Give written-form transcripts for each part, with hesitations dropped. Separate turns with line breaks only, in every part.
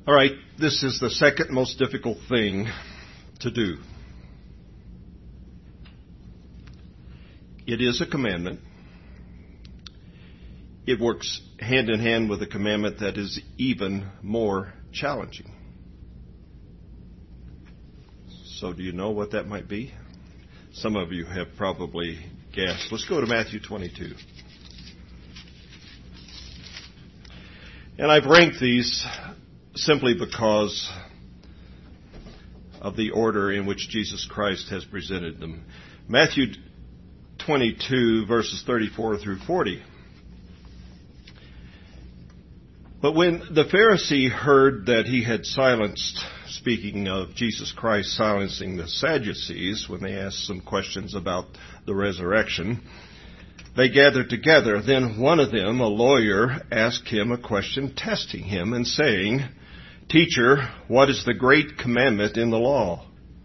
All right, this is the second most difficult thing to do. It is a commandment. It works hand in hand with a commandment that is even more challenging. So do you know what that might be? Some of you have probably guessed. Let's go to Matthew 22. And I've ranked these simply because of the order in which Jesus Christ has presented them. Matthew 22, verses 34 through 40. But when the Pharisee heard that he had silenced, speaking of Jesus Christ silencing the Sadducees when they asked some questions about the resurrection, they gathered together. Then one of them, a lawyer, asked him a question, testing him and saying, "Teacher, what is the great commandment in the law?"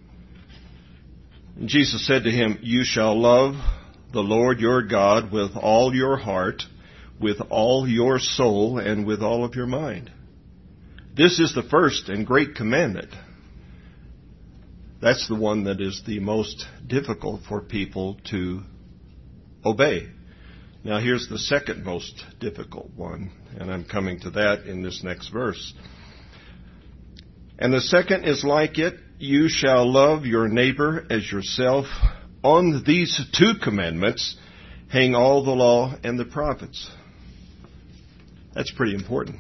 And Jesus said to him, "You shall love the Lord your God with all your heart, with all your soul, and with all of your mind. This is the first and great commandment." That's the one that is the most difficult for people to obey. Now here's the second most difficult one, and I'm coming to that in this next verse. "And the second is like it, you shall love your neighbor as yourself. On these two commandments hang all the law and the prophets." That's pretty important.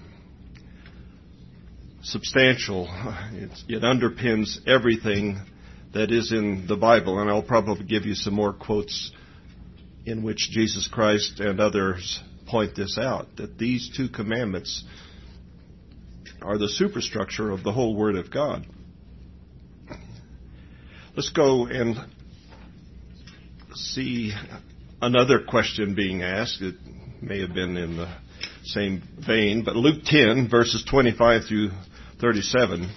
Substantial. It underpins everything that is in the Bible, and I'll probably give you some more quotes in which Jesus Christ and others point this out, that these two commandments are the superstructure of the whole Word of God. Let's go and see another question being asked. It may have been in the same vein, but Luke 10, verses 25 through 37.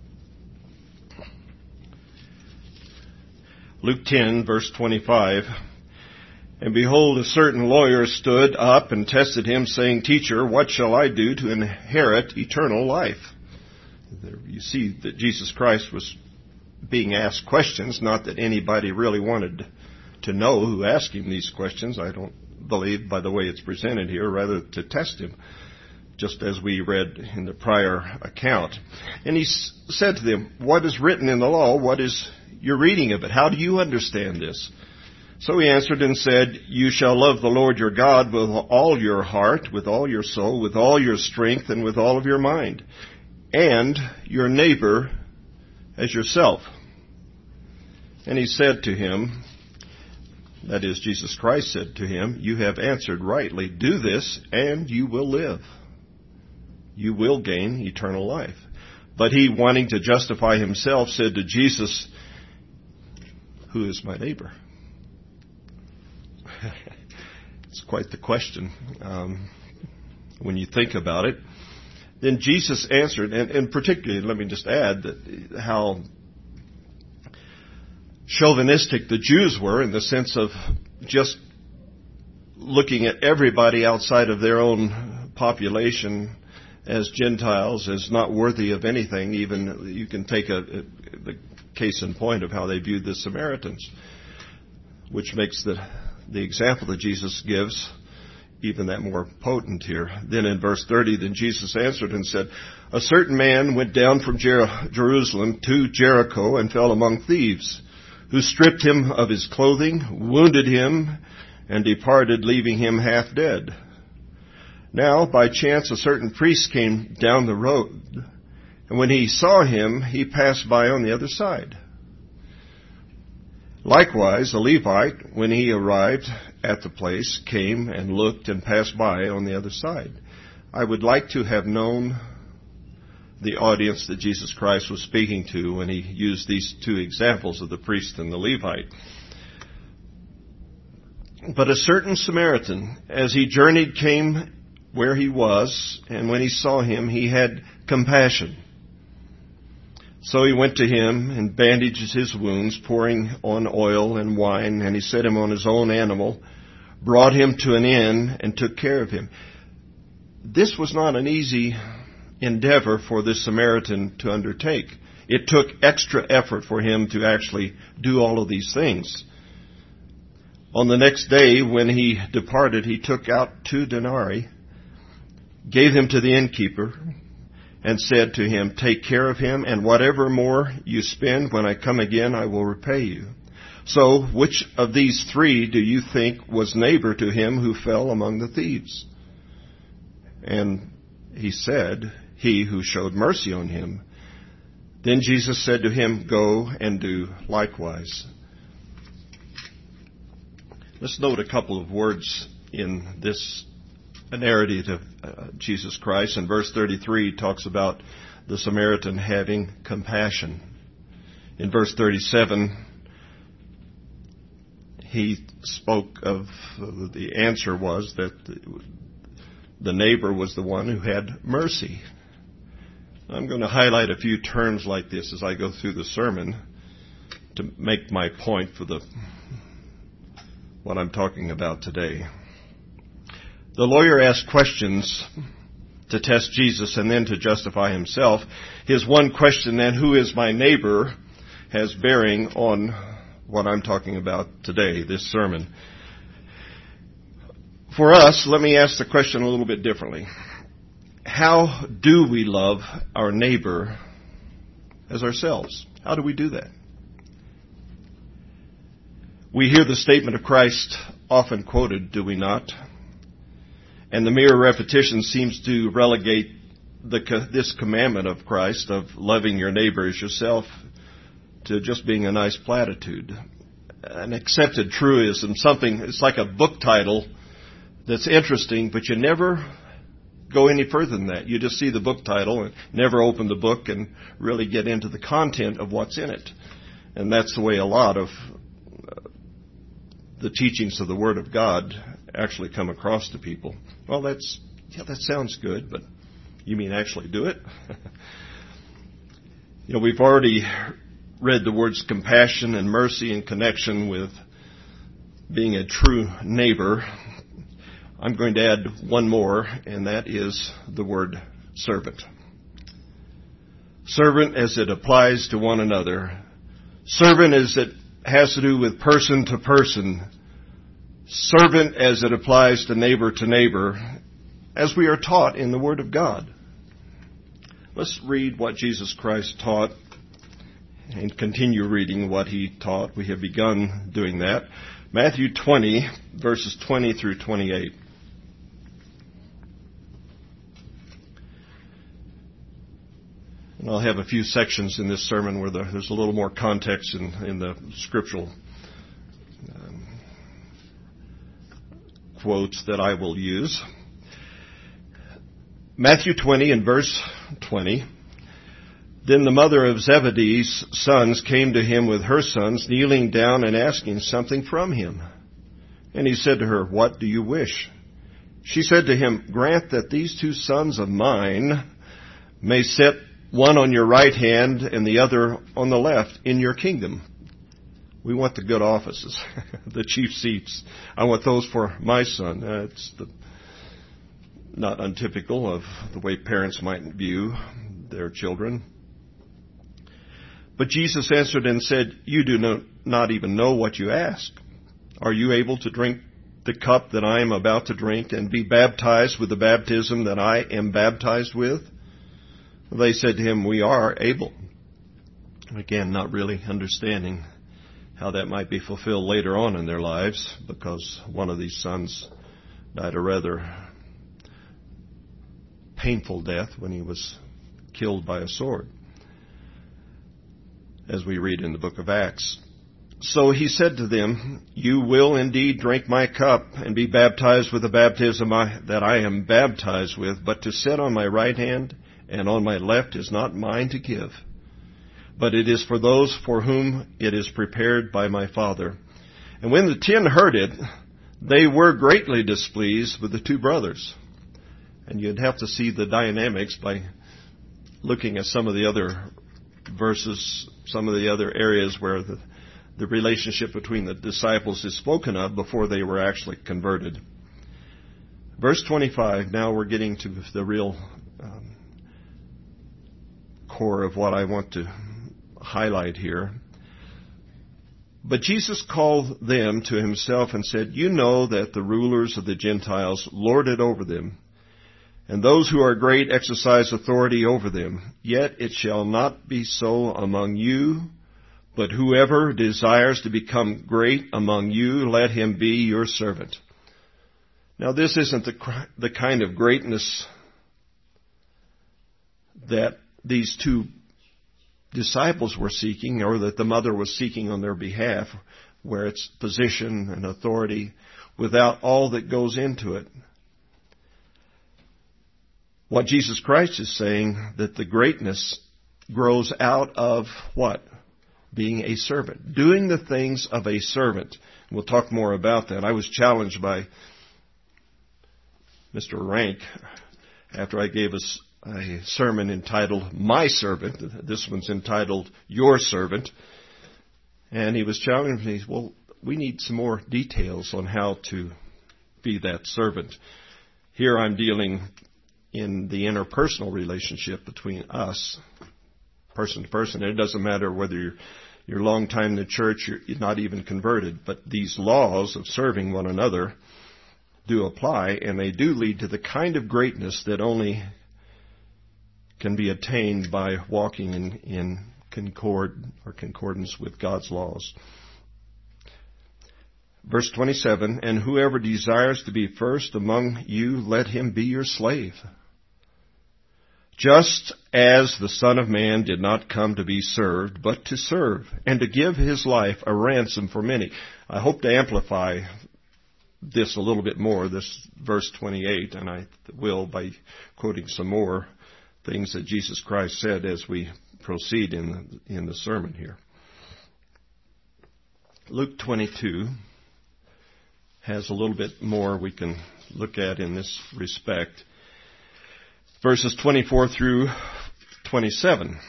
Luke 10, verse 25. "And behold, a certain lawyer stood up and tested him, saying, 'Teacher, what shall I do to inherit eternal life?'" There you see that Jesus Christ was being asked questions, not that anybody really wanted to know who asked him these questions. I don't believe, by the way it's presented here, rather to test him, just as we read in the prior account. And he said to them, "What is written in the law? What is your reading of it? How do you understand this?" So he answered and said, "You shall love the Lord your God with all your heart, with all your soul, with all your strength, and with all of your mind, and your neighbor as yourself." And he said to him, that is, Jesus Christ said to him, "You have answered rightly. Do this, and you will live. You will gain eternal life." But he, wanting to justify himself, said to Jesus, "Who is my neighbor?" It's quite the question when you think about it. Then Jesus answered, and particularly, let me just add that how chauvinistic the Jews were in the sense of just looking at everybody outside of their own population as Gentiles, as not worthy of anything. Even you can take the case in point of how they viewed the Samaritans, which makes the example that Jesus gives even that more potent here. Then in verse 30, then Jesus answered and said, "A certain man went down from Jerusalem to Jericho and fell among thieves, who stripped him of his clothing, wounded him, and departed, leaving him half dead. Now, by chance, a certain priest came down the road, and when he saw him, he passed by on the other side. Likewise, a Levite, when he arrived at the place, came and looked and passed by on the other side." I would like to have known the audience that Jesus Christ was speaking to when he used these two examples of the priest and the Levite. "But a certain Samaritan, as he journeyed, came where he was, and when he saw him, he had compassion. So he went to him and bandaged his wounds, pouring on oil and wine, and he set him on his own animal, brought him to an inn, and took care of him." This was not an easy endeavor for this Samaritan to undertake. It took extra effort for him to actually do all of these things. On the next day, when he departed, he took out 2 denarii, gave them to the innkeeper, and said to him, "Take care of him, and whatever more you spend, when I come again, I will repay you." So, which of these 3 do you think was neighbor to him who fell among the thieves? And he said, "He who showed mercy on him." Then Jesus said to him, "Go and do likewise." Let's note a couple of words in this narrative of Jesus Christ. In verse 33, it talks about the Samaritan having compassion. In verse 37, he spoke of the answer was that the neighbor was the one who had mercy. I'm going to highlight a few terms like this as I go through the sermon to make my point for what I'm talking about today. The lawyer asked questions to test Jesus and then to justify himself. His one question then, "Who is my neighbor?" has bearing on what I'm talking about today, this sermon. For us, let me ask the question a little bit differently. How do we love our neighbor as ourselves? How do we do that? We hear the statement of Christ often quoted, do we not? And the mere repetition seems to relegate this commandment of Christ of loving your neighbor as yourself to just being a nice platitude. An accepted truism, something, it's like a book title that's interesting, but you never go any further than that. You just see the book title and never open the book and really get into the content of what's in it. And that's the way a lot of the teachings of the Word of God actually come across to people. Well, that sounds good, but you mean actually do it? We've already read the words compassion and mercy in connection with being a true neighbor. I'm going to add one more, and that is the word servant. Servant as it applies to one another. Servant as it has to do with person to person. Servant as it applies to neighbor, as we are taught in the Word of God. Let's read what Jesus Christ taught and continue reading what He taught. We have begun doing that. Matthew 20, verses 20 through 28. And I'll have a few sections in this sermon where there's a little more context in the scriptural quotes that I will use. Matthew 20 and verse 20. Then the mother of Zebedee's sons came to him with her sons, kneeling down and asking something from him. And he said to her, "What do you wish?" She said to him, "Grant that these 2 sons of mine may sit one on your right hand and the other on the left in your kingdom." We want the good offices, the chief seats. I want those for my son. It's not untypical of the way parents might view their children. But Jesus answered and said, "You do not even know what you ask. Are you able to drink the cup that I am about to drink and be baptized with the baptism that I am baptized with?" They said to him, "We are able." Again, not really understanding how that might be fulfilled later on in their lives, because one of these sons died a rather painful death when he was killed by a sword, as we read in the book of Acts. So he said to them, "You will indeed drink my cup and be baptized with the baptism that I am baptized with, but to sit on my right hand and on my left is not mine to give, but it is for those for whom it is prepared by my Father." And when the 10 heard it, they were greatly displeased with the 2 brothers. And you'd have to see the dynamics by looking at some of the other verses, some of the other areas where the relationship between the disciples is spoken of before they were actually converted. Verse 25, now we're getting to the real core of what I want to highlight here. But Jesus called them to himself and said, "You know that the rulers of the Gentiles lord it over them, and those who are great exercise authority over them. Yet it shall not be so among you, but whoever desires to become great among you, let him be your servant." Now, this isn't the kind of greatness that these two disciples were seeking, or that the mother was seeking on their behalf, where it's position and authority without all that goes into it. What Jesus Christ is saying, that the greatness grows out of what? Being a servant. Doing the things of a servant. We'll talk more about that. I was challenged by Mr. Rank after I gave us a sermon entitled "My Servant." This one's entitled "Your Servant." And he was challenging me, well, we need some more details on how to be that servant. Here I'm dealing in the interpersonal relationship between us, person to person. It doesn't matter whether you're long time in the church, you're not even converted, but these laws of serving one another do apply, and they do lead to the kind of greatness that only can be attained by walking in concordance with God's laws. Verse 27, "And whoever desires to be first among you, let him be your slave. Just as the Son of Man did not come to be served, but to serve, and to give his life a ransom for many." I hope to amplify this a little bit more, this verse 28, and I will by quoting some more things that Jesus Christ said as we proceed in the sermon here. Luke 22 has a little bit more we can look at in this respect. Verses 24 through 27.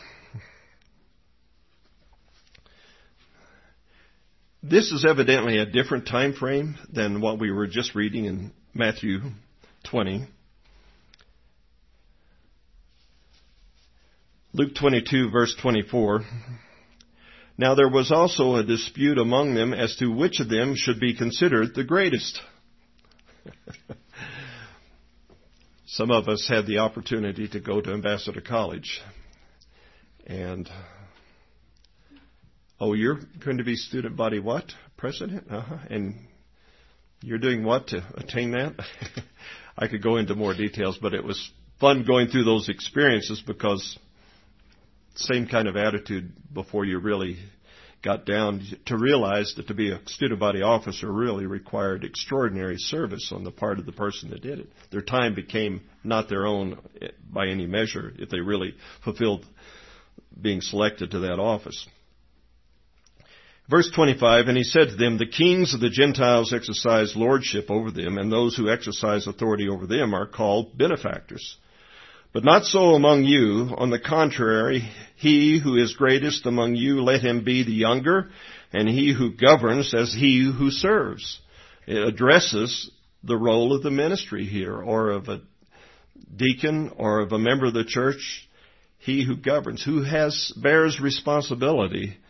This is evidently a different time frame than what we were just reading in Matthew 20. Luke 22, verse 24. "Now there was also a dispute among them as to which of them should be considered the greatest." Some of us had the opportunity to go to Ambassador College. And, "Oh, you're going to be student body what? President? And you're doing what to attain that?" I could go into more details, but it was fun going through those experiences because same kind of attitude before you really got down to realize that to be a student body officer really required extraordinary service on the part of the person that did it. Their time became not their own by any measure if they really fulfilled being selected to that office. Verse 25, "And he said to them, the kings of the Gentiles exercise lordship over them, and those who exercise authority over them are called benefactors. But not so among you. On the contrary, he who is greatest among you, let him be the younger, and he who governs as he who serves." It addresses the role of the ministry here, or of a deacon, or of a member of the church. He who governs, who bears responsibility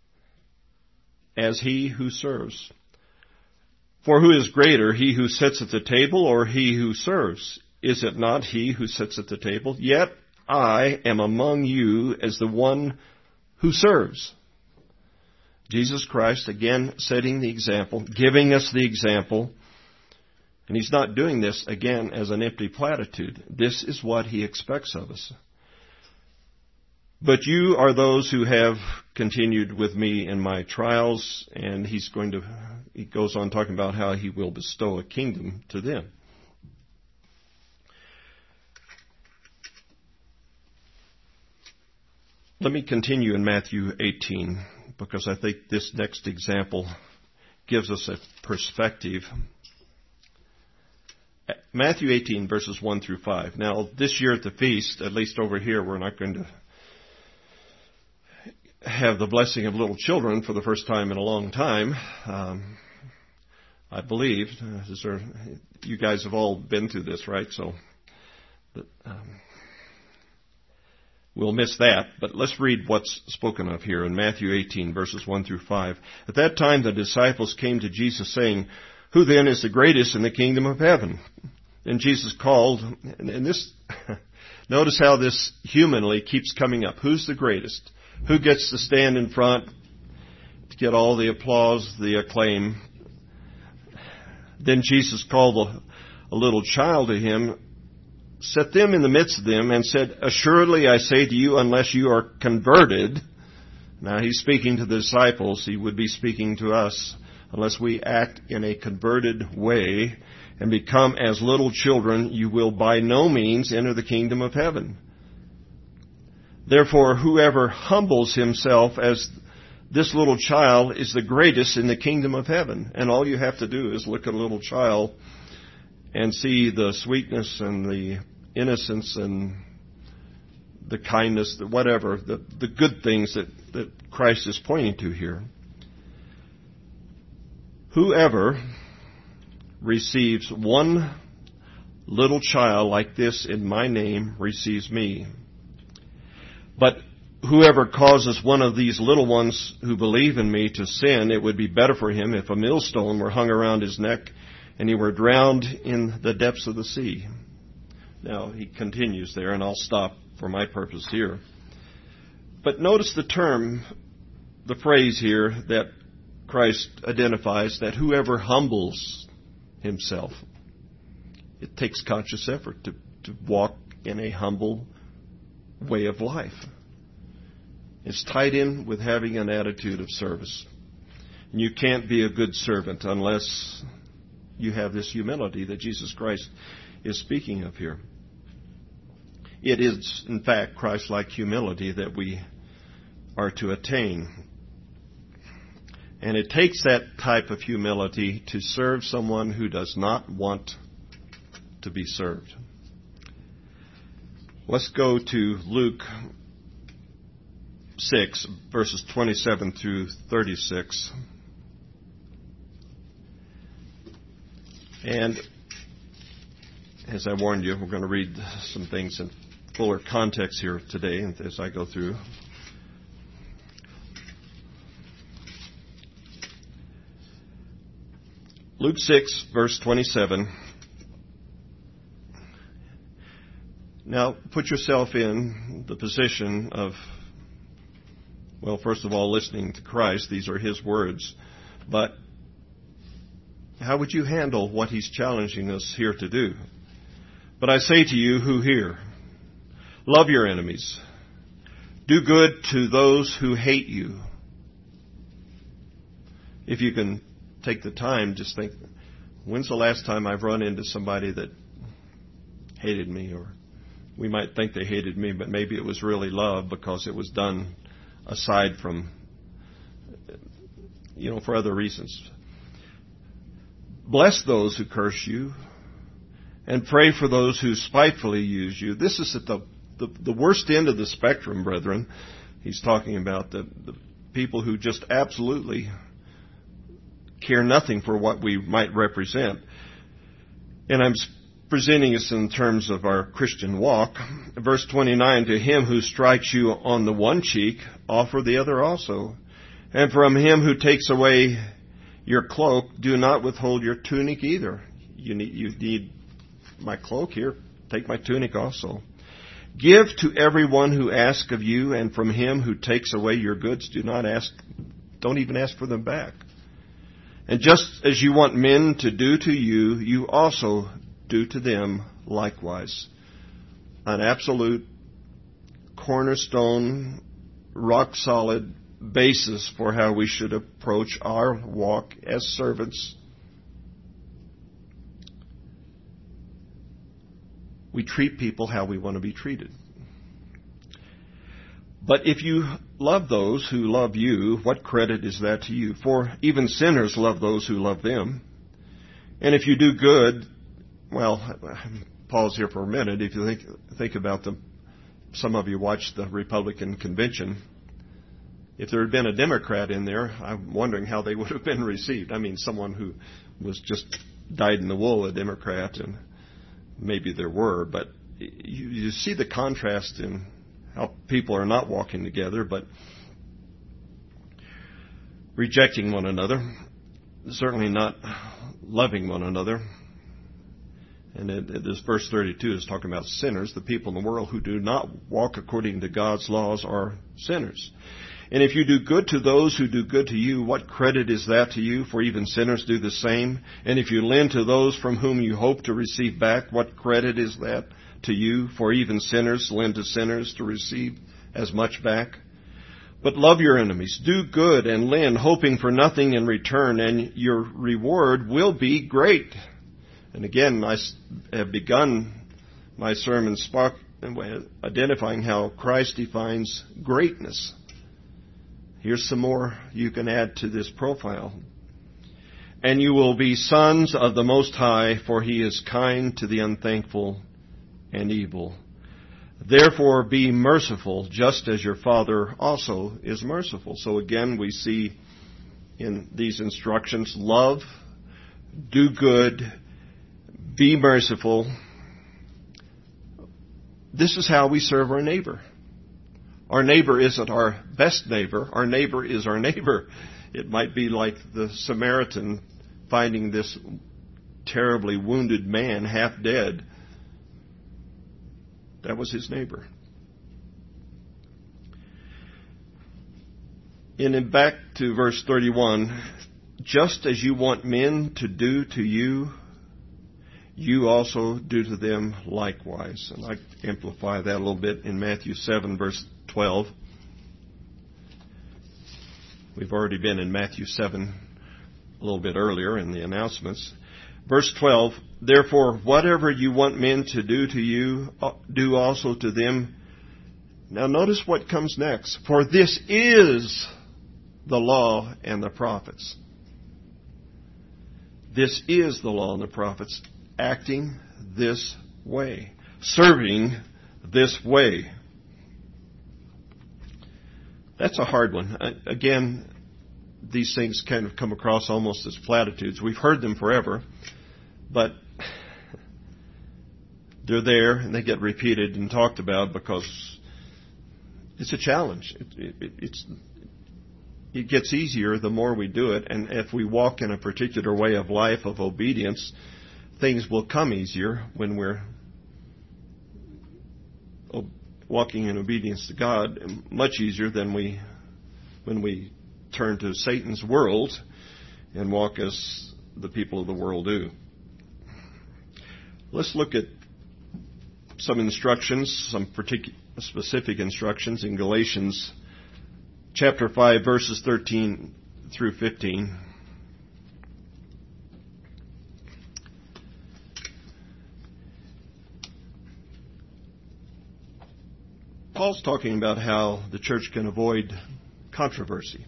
as he who serves. "For who is greater, he who sits at the table or he who serves? Is it not he who sits at the table? Yet I am among you as the one who serves." Jesus Christ, again, setting the example, giving us the example. And he's not doing this, again, as an empty platitude. This is what he expects of us. "But you are those who have continued with me in my trials," and he goes on talking about how he will bestow a kingdom to them. Let me continue in Matthew 18, because I think this next example gives us a perspective. Matthew 18, verses 1 through 5. Now, this year at the feast, at least over here, we're not going to have the blessing of little children for the first time in a long time. I believe. You guys have all been through this, right? So, we'll miss that. But let's read what's spoken of here in Matthew 18, verses 1 through 5. At that time the disciples came to Jesus saying, "Who then is the greatest in the kingdom of heaven?" And Jesus called, and this, notice how this humanly keeps coming up. Who's the greatest? Who gets to stand in front to get all the applause, the acclaim? Then Jesus called a little child to him, set them in the midst of them, and said, "Assuredly I say to you, unless you are converted," now he's speaking to the disciples, he would be speaking to us, unless we act in a converted way and become as little children, you will by no means enter the kingdom of heaven. Therefore, whoever humbles himself as this little child is the greatest in the kingdom of heaven. And all you have to do is look at a little child and see the sweetness and the innocence and the kindness, the whatever, the good things that Christ is pointing to here. Whoever receives one little child like this in my name receives me. But whoever causes one of these little ones who believe in me to sin, it would be better for him if a millstone were hung around his neck and he were drowned in the depths of the sea. Now, he continues there, and I'll stop for my purpose here. But notice the term, the phrase here that Christ identifies, that whoever humbles himself. It takes conscious effort to walk in a humble way of life. It's tied in with having an attitude of service. And you can't be a good servant unless you have this humility that Jesus Christ is speaking of here. It is, in fact, Christ-like humility that we are to attain. And it takes that type of humility to serve someone who does not want to be served. Let's go to Luke 6, verses 27 through 36. And as I warned you, we're going to read some things in fuller context here today as I go through. Luke 6, verse 27. Now, put yourself in the position of, well, first of all, listening to Christ. These are His words. But how would you handle what He's challenging us here to do? But I say to you who hear, love your enemies. Do good to those who hate you. If you can take the time, just think, when's the last time I've run into somebody that hated me? Or we might think they hated me, but maybe it was really love because it was done aside from, for other reasons. Bless those who curse you and pray for those who spitefully use you. This is at the worst end of the spectrum, brethren. He's talking about the people who just absolutely care nothing for what we might represent. And I'm presenting us in terms of our Christian walk. Verse 29, to him who strikes you on the one cheek, offer the other also. And from him who takes away your cloak, do not withhold your tunic either. You need my cloak here. Take my tunic also. Give to everyone who asks of you, and from him who takes away your goods, don't even ask for them back. And just as you want men to do to you, you also do to them likewise. An absolute cornerstone, rock-solid basis for how we should approach our walk as servants. We treat people how we want to be treated. But if you love those who love you, what credit is that to you? For even sinners love those who love them. And if you do good, well, pause here for a minute. If you think about some of you watched the Republican convention. If there had been a Democrat in there, I'm wondering how they would have been received. I mean, someone who was just dyed in the wool, a Democrat, and maybe there were, but you see the contrast in how people are not walking together, but rejecting one another, certainly not loving one another. And this verse 32 is talking about sinners. The people in the world who do not walk according to God's laws are sinners. And if you do good to those who do good to you, what credit is that to you? For even sinners do the same. And if you lend to those from whom you hope to receive back, what credit is that to you? For even sinners lend to sinners to receive as much back. But love your enemies, do good and lend, hoping for nothing in return, and your reward will be great. And again, I have begun my sermon identifying how Christ defines greatness. Here's some more you can add to this profile. And you will be sons of the Most High, for He is kind to the unthankful and evil. Therefore be merciful, just as your Father also is merciful. So again, we see in these instructions, love, do good, be merciful. This is how we serve our neighbor. Our neighbor isn't our best neighbor. Our neighbor is our neighbor. It might be like the Samaritan finding this terribly wounded man, half dead. That was his neighbor. And back to verse 31, just as you want men to do to you, you also do to them likewise. And I amplify that a little bit in Matthew 7, verse 12. We've already been in Matthew 7 a little bit earlier in the announcements. Verse 12, therefore, whatever you want men to do to you, do also to them. Now notice what comes next. For this is the law and the prophets. This is the law and the prophets, acting this way, serving this way. That's a hard one. Again, these things kind of come across almost as platitudes. We've heard them forever, but they're there and they get repeated and talked about because it's a challenge. It gets easier the more we do it, and if we walk in a particular way of life of obedience, things will come easier when we're walking in obedience to God, much easier than when we turn to Satan's world and walk as the people of the world do. Let's look at some instructions, some specific instructions in Galatians chapter 5, verses 13 through 15. Paul's talking about how the church can avoid controversy.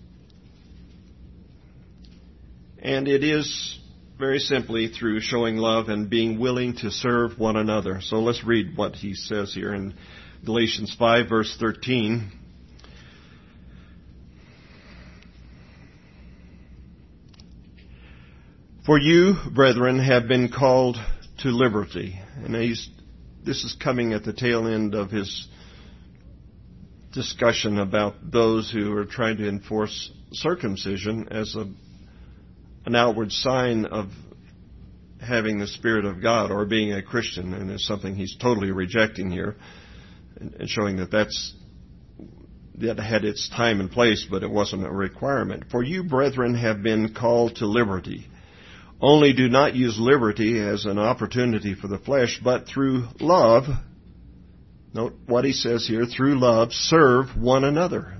And it is very simply through showing love and being willing to serve one another. So let's read what he says here in Galatians 5, verse 13. For you, brethren, have been called to liberty. And this is coming at the tail end of his discussion about those who are trying to enforce circumcision as an outward sign of having the Spirit of God or being a Christian, and it's something he's totally rejecting here and showing that that had its time and place, but it wasn't a requirement. For you, brethren, have been called to liberty. Only do not use liberty as an opportunity for the flesh, but through love, note what he says here, through love, serve one another.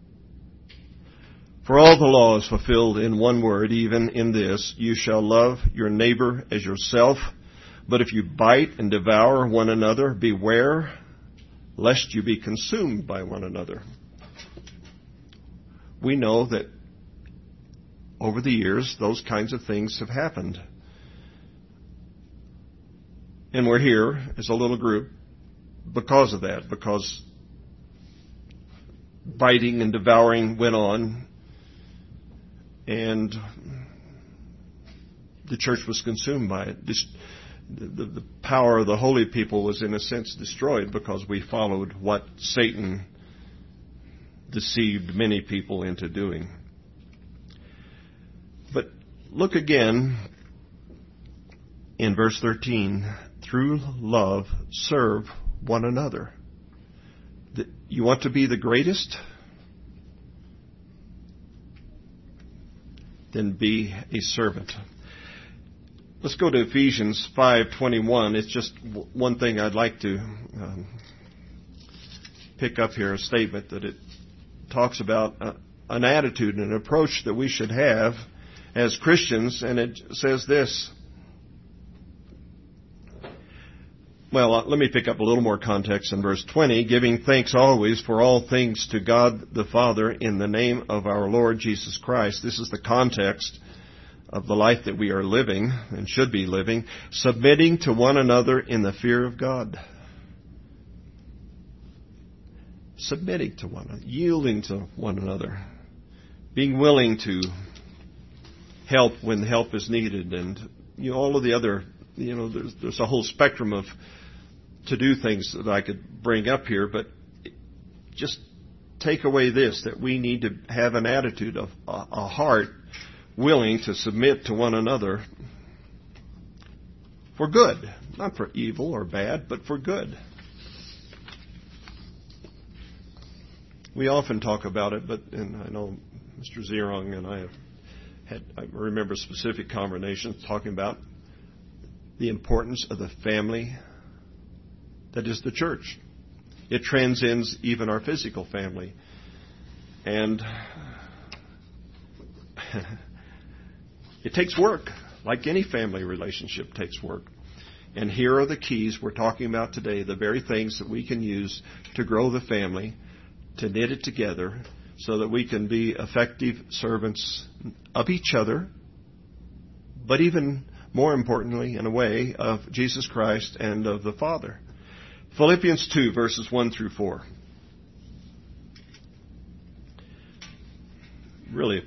For all the law is fulfilled in one word, even in this, you shall love your neighbor as yourself. But if you bite and devour one another, beware, lest you be consumed by one another. We know that over the years, those kinds of things have happened. And we're here as a little group because of that, because biting and devouring went on, and the church was consumed by it. the power of the holy people was in a sense destroyed because we followed what Satan deceived many people into doing. But look again in verse 13. Through love, serve one another. You want to be the greatest? Then be a servant. Let's go to Ephesians 5:21. It's just one thing I'd like to pick up here, a statement that it talks about an attitude and an approach that we should have as Christians, and it says this. Well, let me pick up a little more context in verse 20. Giving thanks always for all things to God the Father in the name of our Lord Jesus Christ. This is the context of the life that we are living and should be living. Submitting to one another in the fear of God. Submitting to one another. Yielding to one another. Being willing to help when help is needed. And all of the other, there's a whole spectrum of to-do things that I could bring up here, but just take away this, that we need to have an attitude of a heart willing to submit to one another for good, not for evil or bad, but for good. We often talk about it, and I know Mr. Zierong and I remember specific conversations talking about the importance of the family that is the church. It transcends even our physical family. And it takes work, like any family relationship takes work. And here are the keys we're talking about today, the very things that we can use to grow the family, to knit it together, so that we can be effective servants of each other, but even more importantly, in a way, of Jesus Christ and of the Father. Philippians 2, verses 1 through 4. Really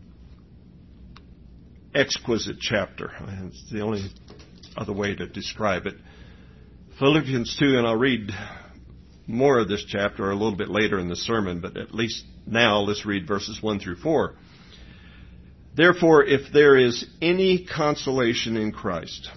exquisite chapter. It's the only other way to describe it. Philippians 2, and I'll read more of this chapter a little bit later in the sermon, but at least now let's read verses 1 through 4. Therefore, if there is any consolation in Christ,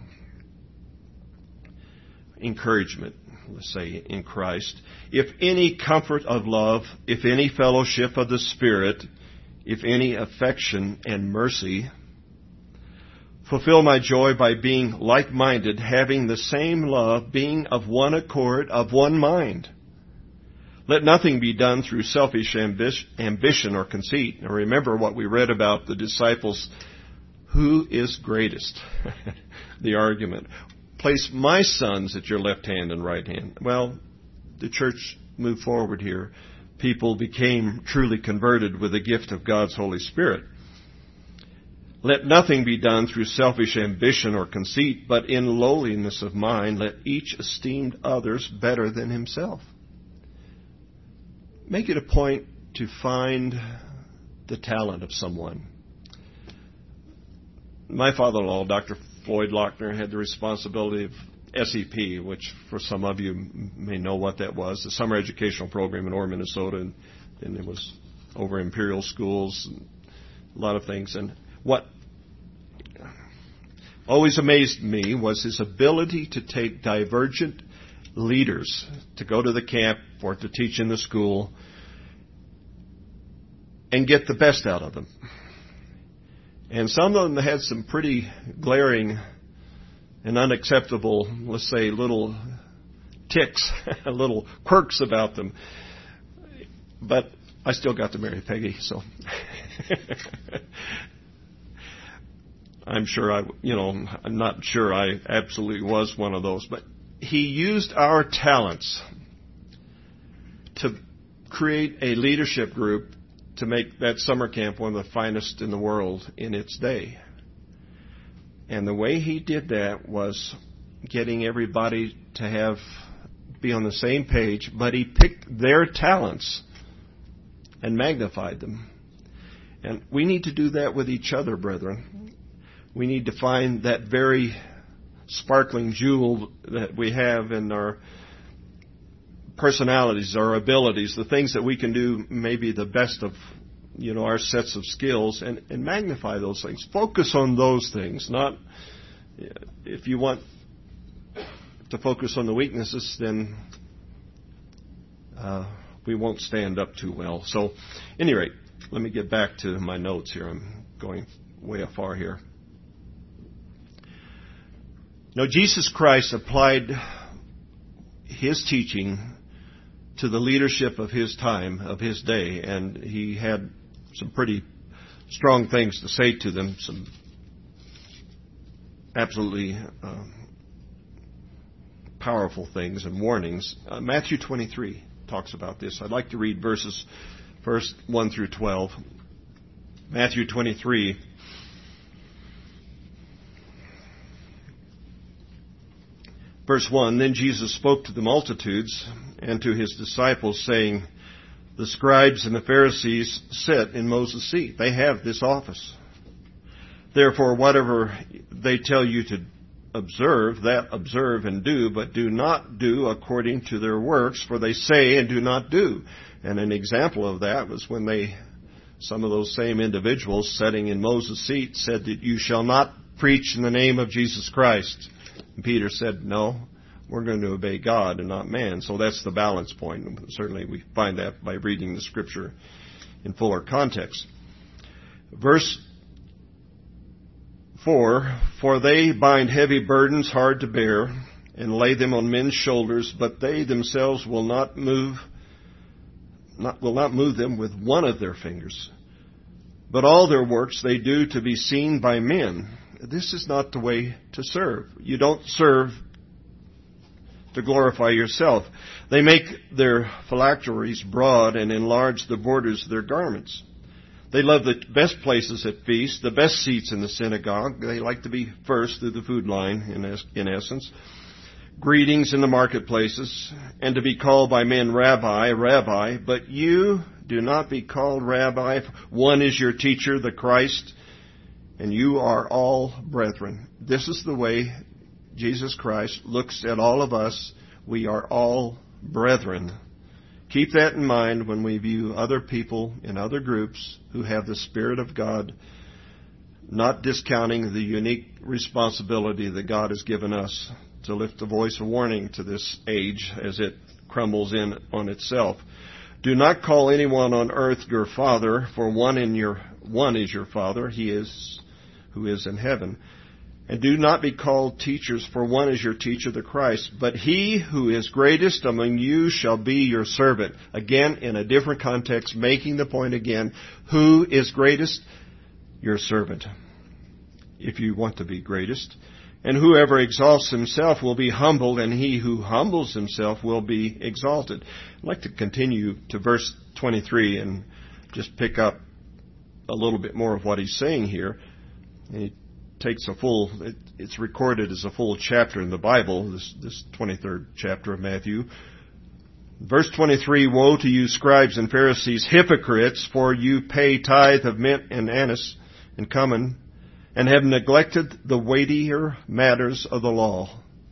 encouragement, let's say, in Christ, if any comfort of love, if any fellowship of the Spirit, if any affection and mercy, fulfill my joy by being like-minded, having the same love, being of one accord, of one mind. Let nothing be done through selfish ambition or conceit. Now remember what we read about the disciples. Who is greatest? The argument. Place my sons at your left hand and right hand. Well, the church moved forward here. People became truly converted with the gift of God's Holy Spirit. Let nothing be done through selfish ambition or conceit, but in lowliness of mind, let each esteem others better than himself. Make it a point to find the talent of someone. My father-in-law, Dr. Floyd Lochner, had the responsibility of SEP, which for some of you may know what that was, the summer educational program in Orr, Minnesota, and then it was over Imperial Schools, and a lot of things. And what always amazed me was his ability to take divergent leaders to go to the camp or to teach in the school and get the best out of them. And some of them had some pretty glaring and unacceptable, let's say, little ticks, little quirks about them. But I still got to marry Peggy, so I'm not sure I absolutely was one of those. But he used our talents to create a leadership group to make that summer camp one of the finest in the world in its day. And the way he did that was getting everybody to be on the same page, but he picked their talents and magnified them. And we need to do that with each other, brethren. We need to find that very sparkling jewel that we have in our personalities, our abilities, the things that we can do maybe the best of, our sets of skills, and magnify those things. Focus on those things, not if you want to focus on the weaknesses, then we won't stand up too well. So, at any rate, let me get back to my notes here. I'm going way far here. Now, Jesus Christ applied His teaching to the leadership of His time, of His day, and He had some pretty strong things to say to them, some absolutely powerful things and warnings. Matthew 23 talks about this. I'd like to read verses 1 through 12. Matthew 23. Verse 1, Then Jesus spoke to the multitudes and to His disciples, saying, The scribes and the Pharisees sit in Moses' seat. They have this office. Therefore, whatever they tell you to observe, that observe and do, but do not do according to their works, for they say and do not do. And an example of that was when some of those same individuals sitting in Moses' seat said that you shall not preach in the name of Jesus Christ. And Peter said, no, we're going to obey God and not man. So that's the balance point. Certainly we find that by reading the Scripture in fuller context. Verse 4, For they bind heavy burdens hard to bear and lay them on men's shoulders, but they themselves will not move them with one of their fingers. But all their works they do to be seen by men. This is not the way to serve. You don't serve to glorify yourself. They make their phylacteries broad and enlarge the borders of their garments. They love the best places at feasts, the best seats in the synagogue. They like to be first through the food line, in essence. Greetings in the marketplaces, and to be called by men Rabbi, Rabbi. But you do not be called Rabbi. One is your teacher, the Christ, and you are all brethren. This is the way Jesus Christ looks at all of us. We are all brethren. Keep that in mind when we view other people in other groups who have the Spirit of God, not discounting the unique responsibility that God has given us to lift a voice of warning to this age as it crumbles in on itself. Do not call anyone on earth your father, for one is your father, He is who is in heaven. And do not be called teachers, for one is your teacher, the Christ. But he who is greatest among you shall be your servant. Again, in a different context, making the point again, who is greatest? Your servant, if you want to be greatest. And whoever exalts himself will be humbled, and he who humbles himself will be exalted. I'd like to continue to verse 23 and just pick up a little bit more of what he's saying here. He takes it's recorded as a full chapter in the Bible, this 23rd chapter of Matthew. Verse 23, Woe to you, scribes and Pharisees, hypocrites, for you pay tithe of mint and anise and cumin, and have neglected the weightier matters of the law.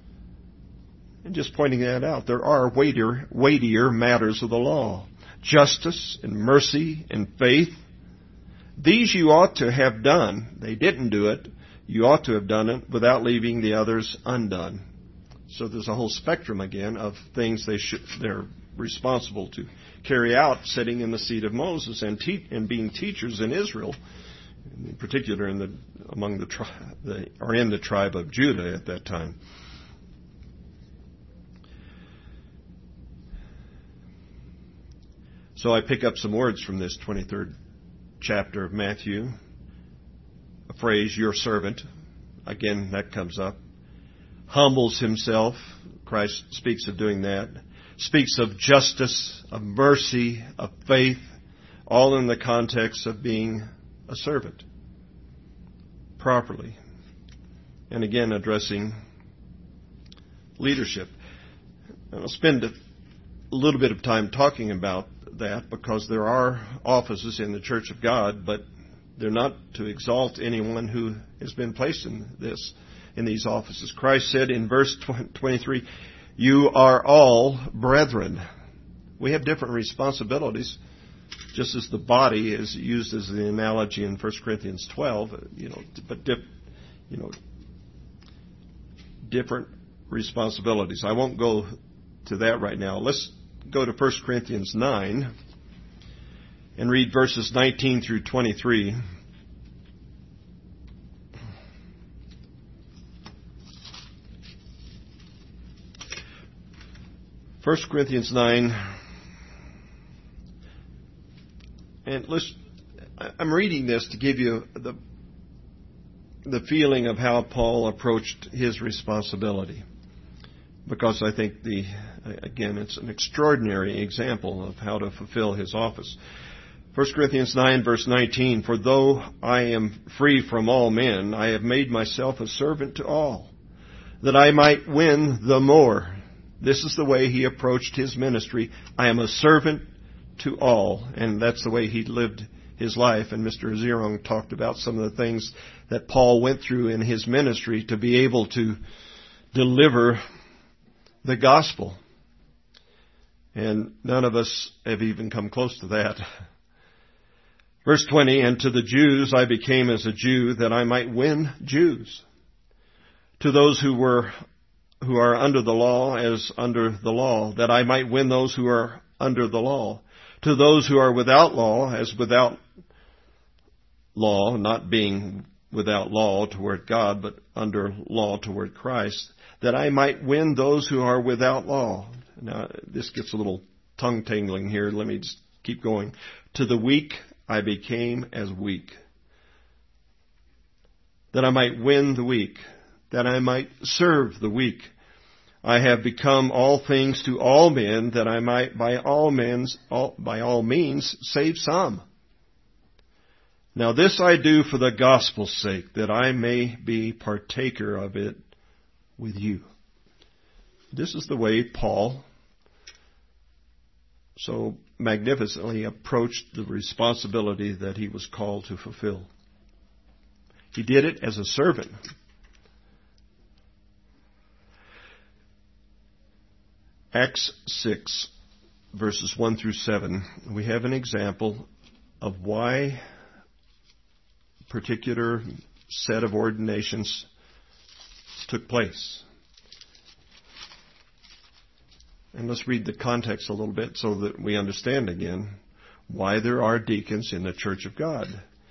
And just pointing that out, there are weightier matters of the law. Justice and mercy and faith. These you ought to have done. They didn't do it. You ought to have done it without leaving the others undone. So there's a whole spectrum again of things they're responsible to carry out, sitting in the seat of Moses and being teachers in Israel, in particular in the tribe of Judah at that time. So I pick up some words from this 23rd chapter of Matthew. A phrase, your servant. Again, that comes up. Humbles himself. Christ speaks of doing that. Speaks of justice, of mercy, of faith, all in the context of being a servant properly. And again, addressing leadership. And I'll spend a little bit of time talking about that because there are offices in the Church of God, but they're not to exalt anyone who has been placed in this. in these offices. Christ said in verse 23, "You are all brethren." We have different responsibilities, just as the body is used as the analogy in 1 Corinthians 12, but different responsibilities. I won't go to that right now. Let's go to 1 Corinthians 9 and read verses 19 through 23. 1 Corinthians 9, and I'm reading this to give you the feeling of how Paul approached his responsibility, because I think it's an extraordinary example of how to fulfill his office. 1 Corinthians 9, verse 19, "For though I am free from all men, I have made myself a servant to all, that I might win the more." This is the way he approached his ministry. I am a servant to all. And that's the way he lived his life. And Mr. Zerong talked about some of the things that Paul went through in his ministry to be able to deliver the gospel. And none of us have even come close to that. Verse 20, "And to the Jews I became as a Jew, that I might win Jews. To those who are under the law as under the law, that I might win those who are under the law. To those who are without law as without law," not being without law toward God, but under law toward Christ, "that I might win those who are without law." Now, this gets a little tongue-tangling here. Let me just keep going. "To the weak I became as weak, that I might win the weak, that I might serve the weak. I have become all things to all men, that I might by all means save some. Now this I do for the gospel's sake, that I may be partaker of it with you." This is the way Paul so magnificently approached the responsibility that he was called to fulfill. He did it as a servant. Acts 6, verses 1 through 7, we have an example of why a particular set of ordinations took place. And let's read the context a little bit so that we understand again why there are deacons in the Church of God.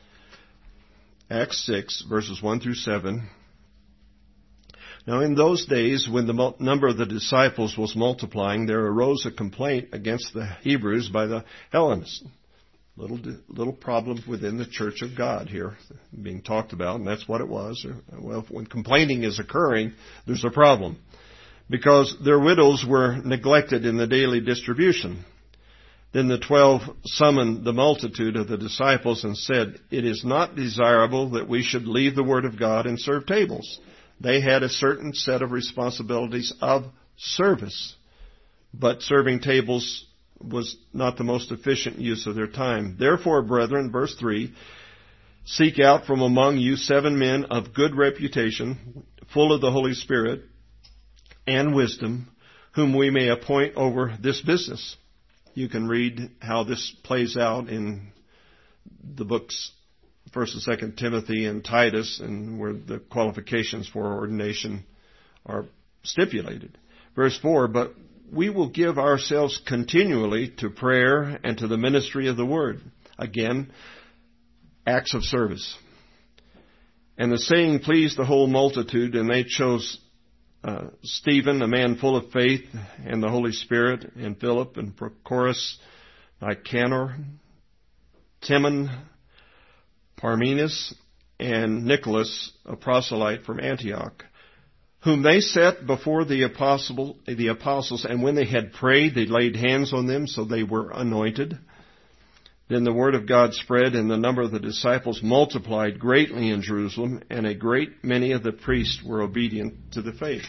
Acts 6, verses 1 through 7. "Now in those days, when the number of the disciples was multiplying, there arose a complaint against the Hebrews by the Hellenists." Little problem within the Church of God here being talked about, and that's what it was. Well, when complaining is occurring, there's a problem, because their widows were neglected in the daily distribution. Then the 12 summoned the multitude of the disciples and said, "It is not desirable that we should leave the word of God and serve tables." They had a certain set of responsibilities of service, but serving tables was not the most efficient use of their time. "Therefore, brethren," verse 3, "seek out from among you 7 men of good reputation, full of the Holy Spirit and wisdom, whom we may appoint over this business." You can read how this plays out in the books 1st and 2nd Timothy and Titus, and where the qualifications for ordination are stipulated. Verse 4, "But we will give ourselves continually to prayer and to the ministry of the word." Again, acts of service. "And the saying pleased the whole multitude, and they chose Stephen, a man full of faith and the Holy Spirit, and Philip, and Prochorus, Nicanor, Timon, Parmenas, and Nicholas, a proselyte from Antioch, whom they set before the apostles, and when they had prayed, they laid hands on them, so they were anointed. Then the word of God spread, and the number of the disciples multiplied greatly in Jerusalem, and a great many of the priests were obedient to the faith."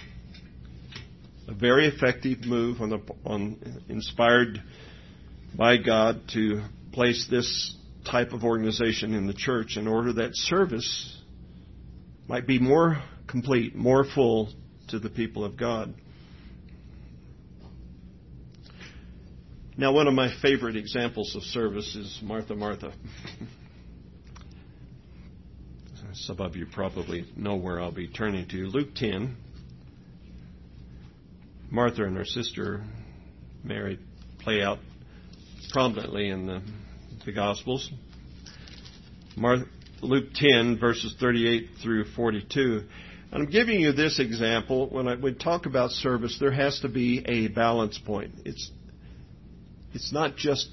A very effective move inspired by God to place this type of organization in the church in order that service might be more complete, more full to the people of God. Now, one of my favorite examples of service is Martha, Martha. Some of you probably know where I'll be turning to. Luke 10. Martha and her sister Mary play out prominently in the Gospels. Luke 10, verses 38 through 42. And I'm giving you this example. When we talk about service, there has to be a balance point. It's not just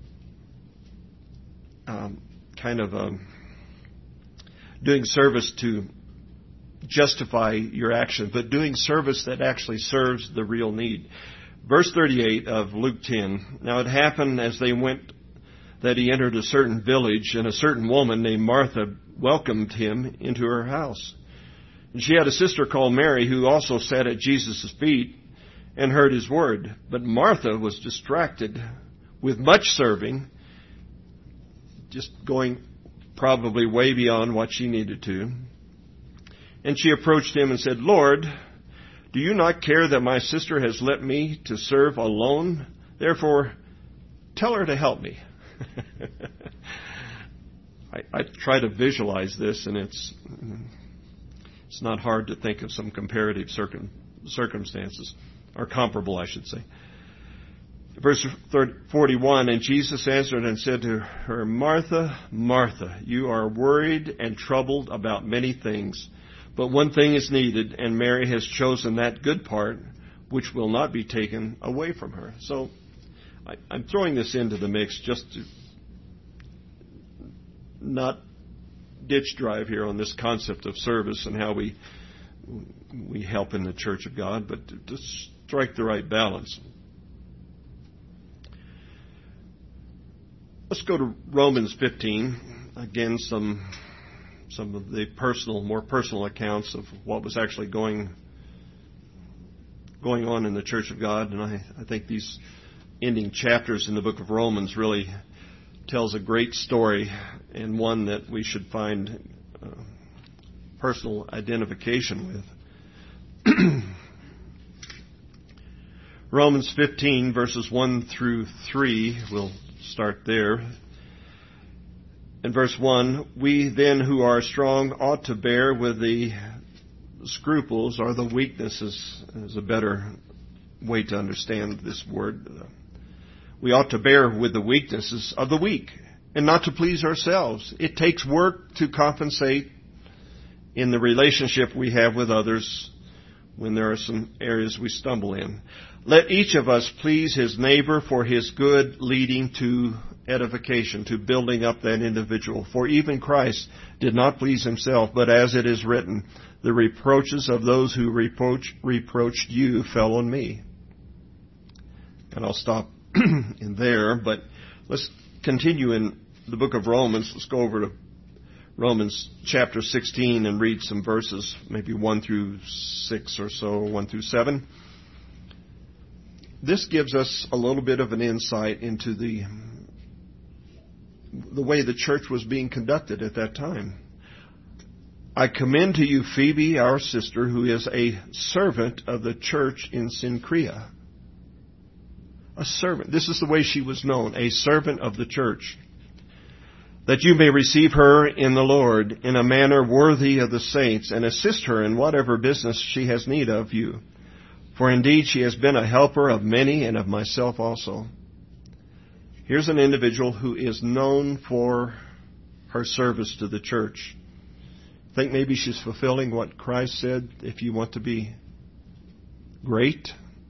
doing service to justify your action, but doing service that actually serves the real need. Verse 38 of Luke 10, now it happened as they went that he entered a certain village, and a certain woman named Martha welcomed him into her house. And she had a sister called Mary who also sat at Jesus' feet and heard his word. But Martha was distracted with much serving, just going probably way beyond what she needed to. And she approached him and said, Lord, do you not care that my sister has left me to serve alone? Therefore, tell her to help me. I try to visualize this, and it's not hard to think of some comparative circumstances, or comparable, I should say. Verse 41, and Jesus answered and said to her, Martha, Martha, you are worried and troubled about many things, but one thing is needed, and Mary has chosen that good part, which will not be taken away from her. So I'm throwing this into the mix just to not ditch drive here on this concept of service and how we help in the Church of God, but to strike the right balance. Let's go to Romans 15. Again, some of the more personal accounts of what was actually going on in the Church of God. And I think these ending chapters in the book of Romans really tells a great story, and one that we should find personal identification with. Romans 15, verses 1 through 3, we'll start there. In verse 1, we then who are strong ought to bear with the scruples or the weaknesses, is a better way to understand this word. We ought to bear with the weaknesses of the weak and not to please ourselves. It takes work to compensate in the relationship we have with others when there are some areas we stumble in. Let each of us please his neighbor for his good, leading to edification, to building up that individual. For even Christ did not please himself, but as it is written, the reproaches of those who reproached you fell on me. And I'll stop in there, but let's continue in the book of Romans. Let's go over to Romans chapter 16 and read some verses, maybe 1 through 6 or so, 1 through 7. This gives us a little bit of an insight into the way the church was being conducted at that time. I commend to you Phoebe, our sister, who is a servant of the church in Cenchrea. A servant. This is the way she was known, a servant of the church. That you may receive her in the Lord in a manner worthy of the saints, and assist her in whatever business she has need of you. For indeed she has been a helper of many and of myself also. Here's an individual who is known for her service to the church. Think maybe she's fulfilling what Christ said, if you want to be great,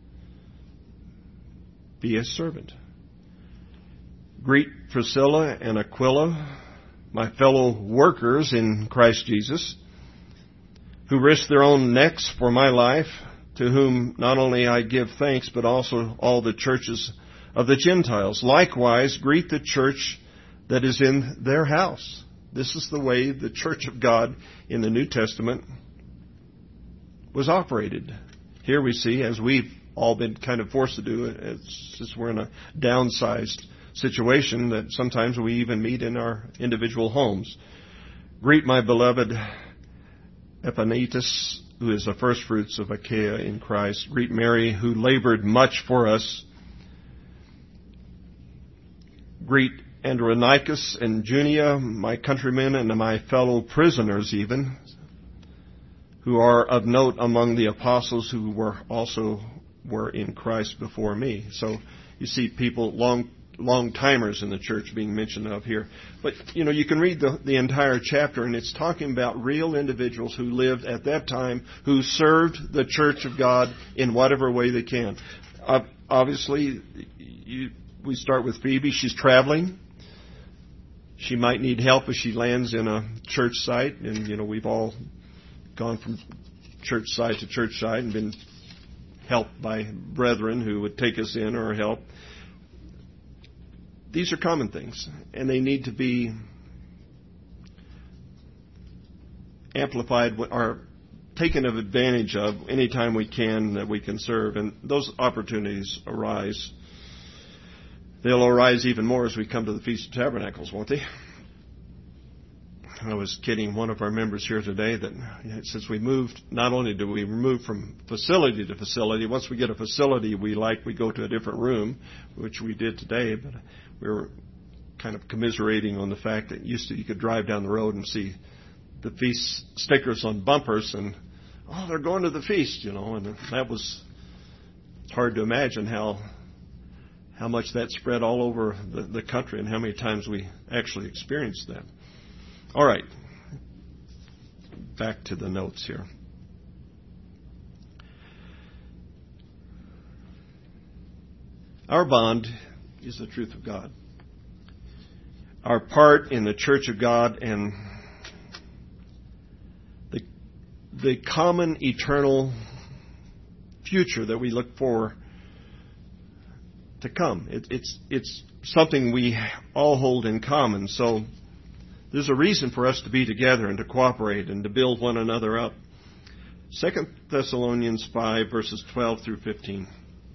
be a servant. Greet Priscilla and Aquila, my fellow workers in Christ Jesus, who risked their own necks for my life, to whom not only I give thanks, but also all the churches of the Gentiles. Likewise, greet the church that is in their house. This is the way the church of God in the New Testament was operated. Here we see, as we've all been kind of forced to do, it's just we're in a downsized situation that sometimes we even meet in our individual homes. Greet my beloved Epaphras, who is the firstfruits of Achaia in Christ. Greet Mary, who labored much for us. Greet Andronicus and Junia, my countrymen and my fellow prisoners even, who are of note among the apostles who were in Christ before me. So you see people, long timers in the church being mentioned of here. But, you can read the entire chapter, and it's talking about real individuals who lived at that time, who served the church of God in whatever way they can. Obviously, we start with Phoebe. She's traveling. She might need help if she lands in a church site. And, we've all gone from church site to church site and been helped by brethren who would take us in or help. These are common things, and they need to be amplified or taken advantage of anytime we can that we can serve. And those opportunities arise. They'll arise even more as we come to the Feast of Tabernacles, won't they? I was kidding one of our members here today that since we moved, not only do we move from facility to facility, once we get a facility we go to a different room, which we did today, but we were kind of commiserating on the fact that you could drive down the road and see the feast stickers on bumpers and, they're going to the feast, and that was hard to imagine how much that spread all over the country and how many times we actually experienced that. All right. Back to the notes here. Our bond is the truth of God. Our part in the church of God and the common eternal future that we look for to come. It's something we all hold in common. So there's a reason for us to be together and to cooperate and to build one another up. 2 Thessalonians 5, verses 12 through 15.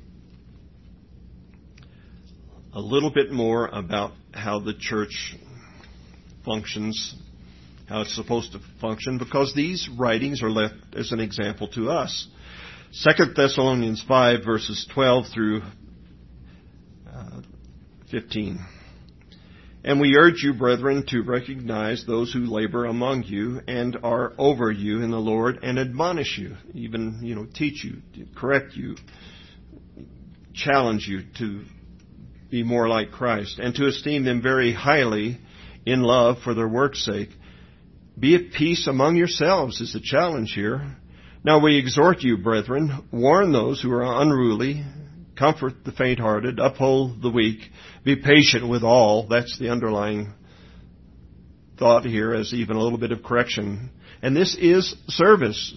A little bit more about how the church functions, how it's supposed to function, because these writings are left as an example to us. 2 Thessalonians 5, verses 12 through 15. And we urge you, brethren, to recognize those who labor among you and are over you in the Lord and admonish you, even, teach you, correct you, challenge you to be more like Christ, and to esteem them very highly in love for their work's sake. Be at peace among yourselves is the challenge here. Now we exhort you, brethren, warn those who are unruly, comfort the faint-hearted, uphold the weak, be patient with all. That's the underlying thought here, as even a little bit of correction. And this is service.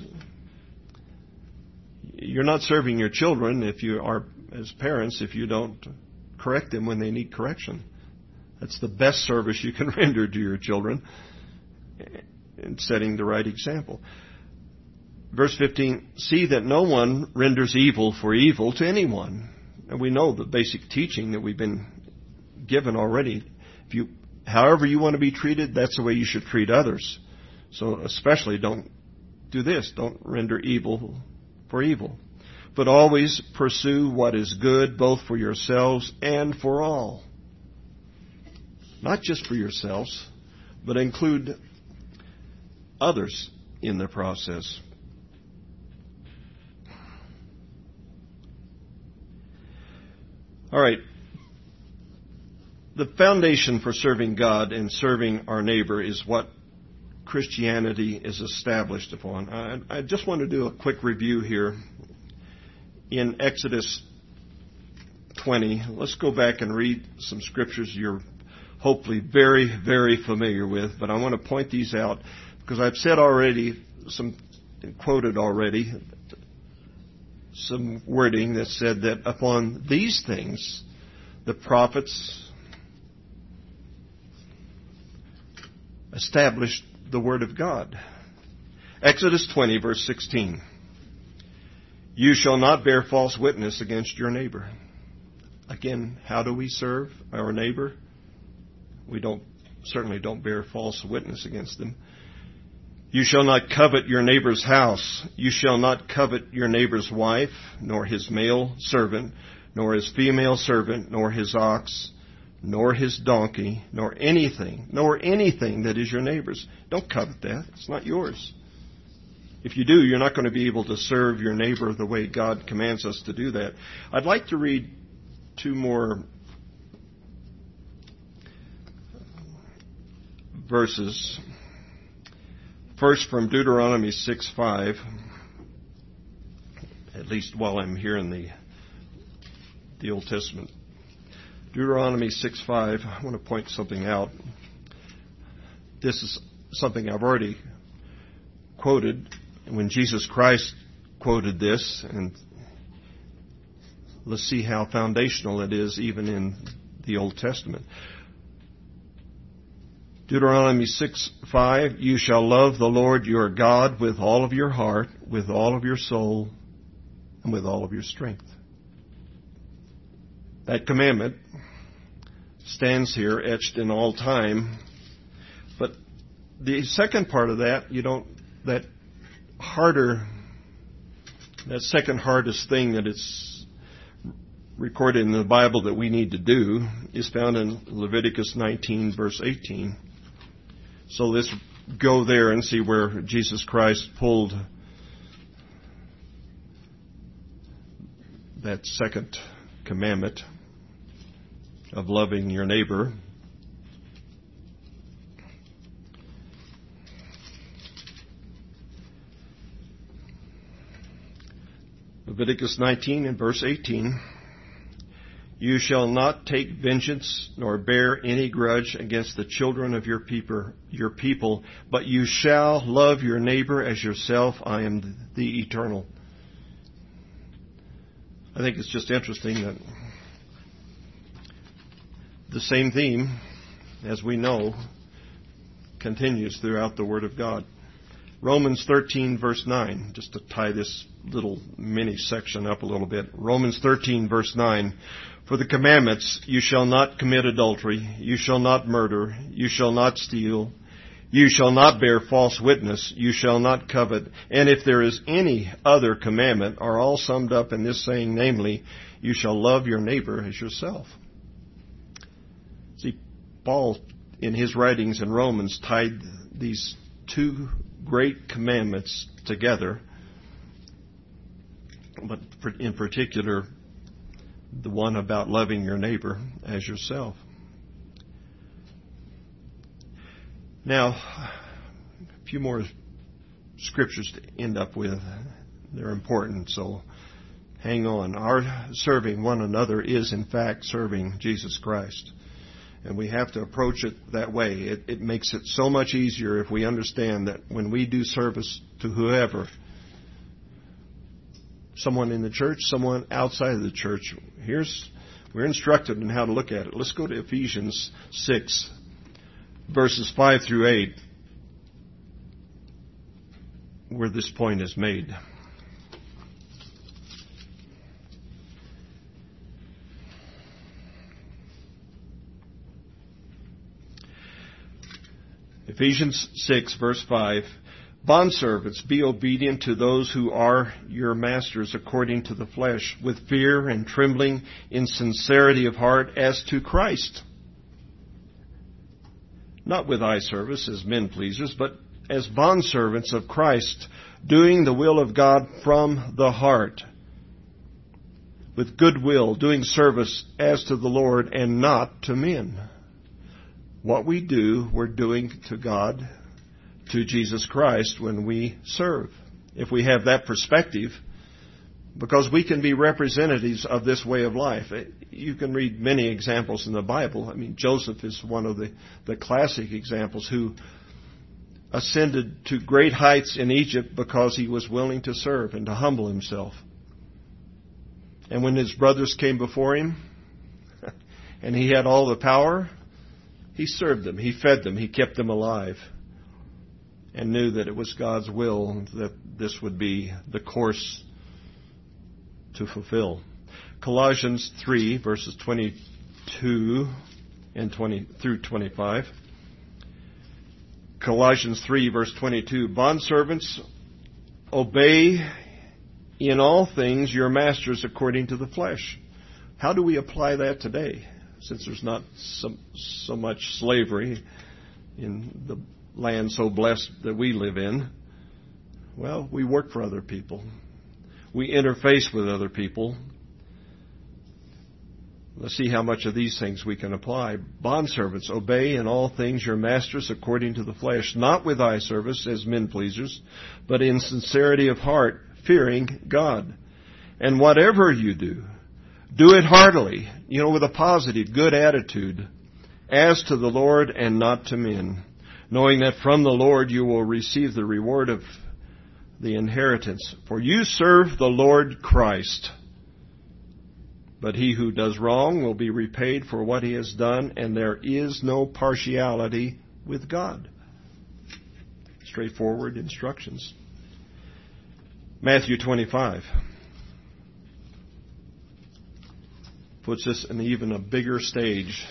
You're not serving your children if you are, as parents, if you don't correct them when they need correction. That's the best service you can render to your children in setting the right example. Verse 15, see that no one renders evil for evil to anyone. And we know the basic teaching that we've been given already. However you want to be treated, that's the way you should treat others. So especially don't do this. Don't render evil for evil. But always pursue what is good, both for yourselves and for all. Not just for yourselves, but include others in the process. All right. The foundation for serving God and serving our neighbor is what Christianity is established upon. I just want to do a quick review here. In Exodus 20, let's go back and read some scriptures you're hopefully very, very familiar with, but I want to point these out because I've said already, quoted already, some wording that said that upon these things, the prophets established the Word of God. Exodus 20, verse 16. You shall not bear false witness against your neighbor. Again, how do we serve our neighbor? We certainly don't bear false witness against them. You shall not covet your neighbor's house. You shall not covet your neighbor's wife, nor his male servant, nor his female servant, nor his ox, nor his donkey, nor anything that is your neighbor's. Don't covet that. It's not yours. If you do, you're not going to be able to serve your neighbor the way God commands us to do that. I'd like to read two more verses. First, from Deuteronomy 6:5, at least while I'm here in the Old Testament. Deuteronomy 6:5, I want to point something out. This is something I've already quoted when Jesus Christ quoted this, and let's see how foundational it is even in the Old Testament. Deuteronomy 6:5, you shall love the Lord your God with all of your heart, with all of your soul, and with all of your strength. That commandment stands here etched in all time. But the second part of that, that second hardest thing that it's recorded in the Bible that we need to do is found in Leviticus 19, verse 18. So let's go there and see where Jesus Christ pulled that second commandment of loving your neighbor. Leviticus 19 and verse 18. You shall not take vengeance nor bear any grudge against the children of your people, but you shall love your neighbor as yourself. I am the Eternal. I think it's just interesting that the same theme, as we know, continues throughout the Word of God. Romans 13, verse 9, just to tie this little mini section up a little bit. Romans 13, verse 9. For the commandments, you shall not commit adultery, you shall not murder, you shall not steal, you shall not bear false witness, you shall not covet, and if there is any other commandment, are all summed up in this saying, namely, you shall love your neighbor as yourself. See, Paul, in his writings in Romans, tied these two great commandments together, but in particular, the one about loving your neighbor as yourself. Now, a few more scriptures to end up with. They're important, so hang on. Our serving one another is, in fact, serving Jesus Christ. And we have to approach it that way. It makes it so much easier if we understand that when we do service to whoever, someone in the church, someone outside of the church, we're instructed in how to look at it. Let's go to Ephesians 6, verses 5 through 8, where this point is made. Ephesians 6, verse 5. Bondservants, be obedient to those who are your masters according to the flesh, with fear and trembling, in sincerity of heart, as to Christ. Not with eye service as men pleasers, but as bondservants of Christ, doing the will of God from the heart, with good will, doing service as to the Lord and not to men. What we do, we're doing to God, to Jesus Christ when we serve. If we have that perspective, because we can be representatives of this way of life. You can read many examples in the Bible. I mean, Joseph is one of the classic examples who ascended to great heights in Egypt because he was willing to serve and to humble himself. And when his brothers came before him and he had all the power, he served them, he fed them, he kept them alive, and knew that it was God's will that this would be the course to fulfill. Colossians 3, verses 22 and 20 through 25. Colossians 3, verse 22, bondservants, obey in all things your masters according to the flesh. How do we apply that today, since there's not so much slavery in the land so blessed that we live in? Well, we work for other people. We interface with other people. Let's see how much of these things we can apply. Bondservants, obey in all things your masters according to the flesh, not with eye service as men pleasers, but in sincerity of heart, fearing God. And whatever you do, do it heartily, with a positive, good attitude, as to the Lord and not to men, knowing that from the Lord you will receive the reward of the inheritance. For you serve the Lord Christ. But he who does wrong will be repaid for what he has done, and there is no partiality with God. Straightforward instructions. Matthew 25 puts us in even a bigger stage.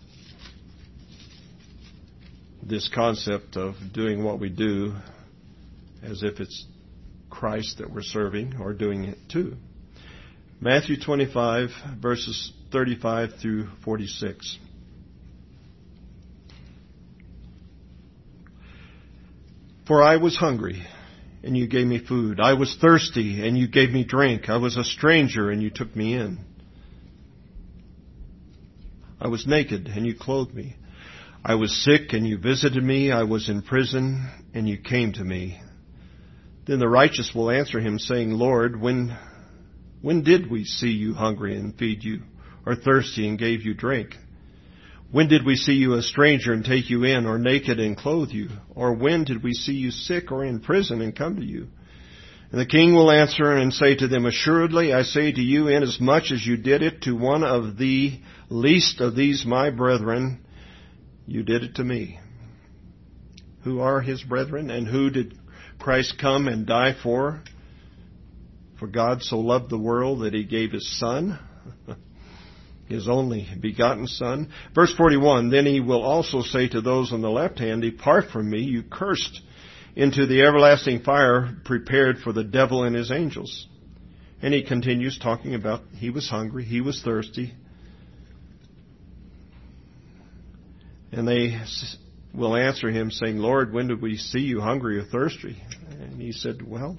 This concept of doing what we do as if it's Christ that we're serving or doing it to. Matthew 25, verses 35 through 46. For I was hungry, and you gave me food. I was thirsty, and you gave me drink. I was a stranger, and you took me in. I was naked, and you clothed me. I was sick, and you visited me. I was in prison, and you came to me. Then the righteous will answer him, saying, Lord, when did we see you hungry and feed you, or thirsty and gave you drink? When did we see you a stranger and take you in, or naked and clothe you? Or when did we see you sick or in prison and come to you? And the king will answer and say to them, Assuredly, I say to you, inasmuch as you did it to one of the least of these my brethren, you did it to me. Who are his brethren, and who did Christ come and die for? For God so loved the world that he gave his Son, his only begotten Son. Verse 41, Then he will also say to those on the left hand, Depart from me, you cursed, into the everlasting fire prepared for the devil and his angels. And he continues talking about he was hungry, he was thirsty. And they will answer him saying, Lord, when did we see you hungry or thirsty? And he said, Well,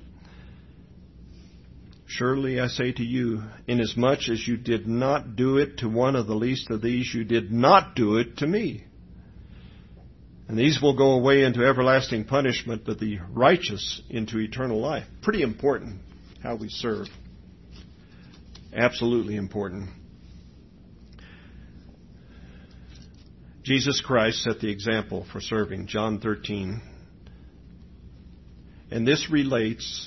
surely I say to you, inasmuch as you did not do it to one of the least of these, you did not do it to me. And these will go away into everlasting punishment, but the righteous into eternal life. Pretty important how we serve. Absolutely important. Jesus Christ set the example for serving. John 13. And this relates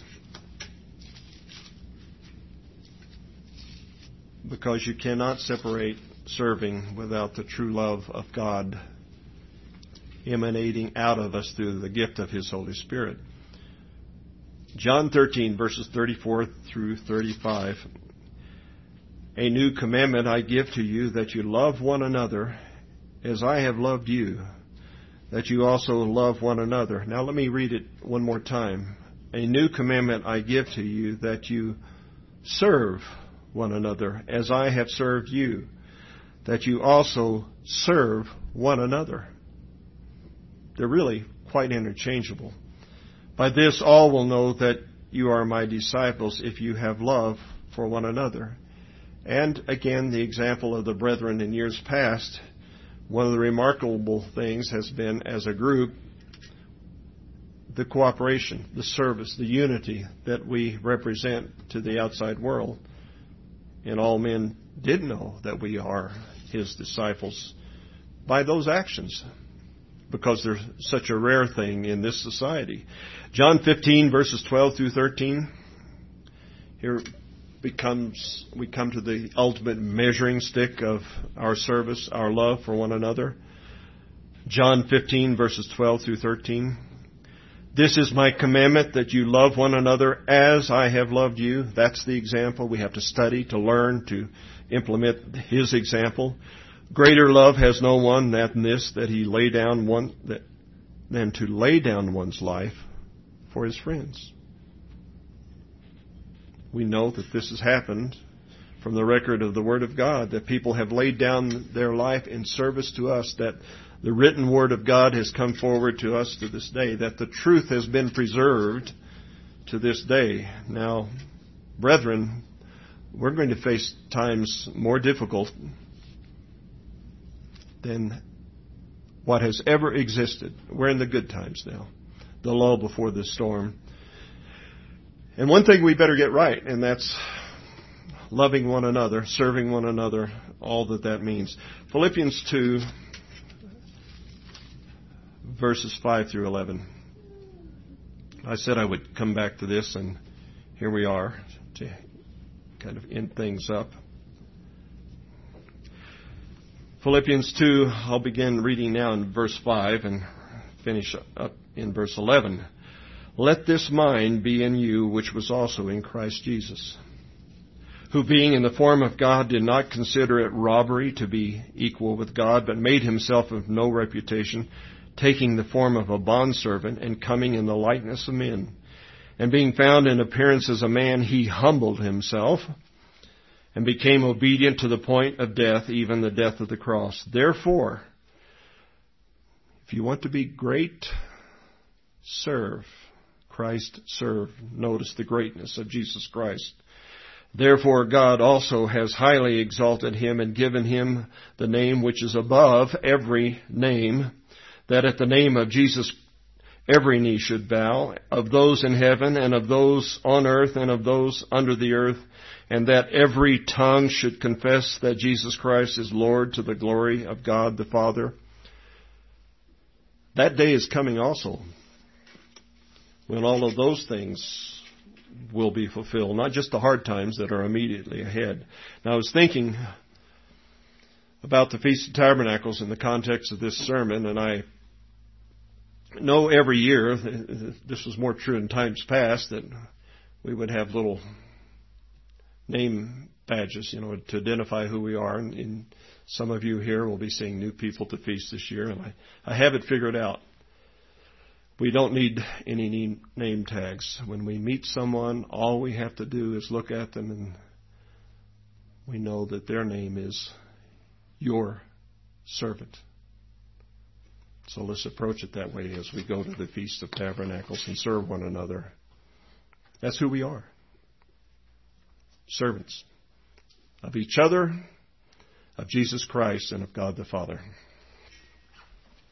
because you cannot separate serving without the true love of God emanating out of us through the gift of His Holy Spirit. John 13, verses 34 through 35. A new commandment I give to you, that you love one another as I have loved you, that you also love one another. Now let me read it one more time. A new commandment I give to you, that you serve one another as I have served you, that you also serve one another. They're really quite interchangeable. By this all will know that you are my disciples if you have love for one another. And again, the example of the brethren in years past, one of the remarkable things has been, as a group, the cooperation, the service, the unity that we represent to the outside world. And all men did know that we are His disciples by those actions, because they're such a rare thing in this society. John 15, verses 12 through 13. Here we come to the ultimate measuring stick of our service, our love for one another. John 15, verses 12 through 13. This is my commandment, that you love one another as I have loved you. That's the example. We have to study, to learn, to implement His example. Greater love has no one than this, that He lay down than to lay down one's life for his friends. We know that this has happened from the record of the Word of God, that people have laid down their life in service to us, that the written Word of God has come forward to us to this day, that the truth has been preserved to this day. Now, brethren, we're going to face times more difficult than what has ever existed. We're in the good times now, the lull before the storm. And one thing we better get right, and that's loving one another, serving one another, all that means. Philippians 2, verses 5 through 11. I said I would come back to this, and here we are to kind of end things up. Philippians 2, I'll begin reading now in verse 5 and finish up in verse 11. Let this mind be in you, which was also in Christ Jesus, who being in the form of God did not consider it robbery to be equal with God, but made himself of no reputation, taking the form of a bondservant and coming in the likeness of men. And being found in appearance as a man, he humbled himself and became obedient to the point of death, even the death of the cross. Therefore, if you want to be great, serve. Christ served. Notice the greatness of Jesus Christ. Therefore God also has highly exalted him and given him the name which is above every name, that at the name of Jesus every knee should bow, of those in heaven and of those on earth and of those under the earth, and that every tongue should confess that Jesus Christ is Lord, to the glory of God the Father. That day is coming also, when all of those things will be fulfilled, not just the hard times that are immediately ahead. Now, I was thinking about the Feast of Tabernacles in the context of this sermon, and I know every year, this was more true in times past, that we would have little name badges, to identify who we are. And some of you here will be seeing new people to feast this year, and I have it figured out. We don't need any name tags. When we meet someone, all we have to do is look at them, and we know that their name is your servant. So let's approach it that way as we go to the Feast of Tabernacles and serve one another. That's who we are. Servants of each other, of Jesus Christ, and of God the Father.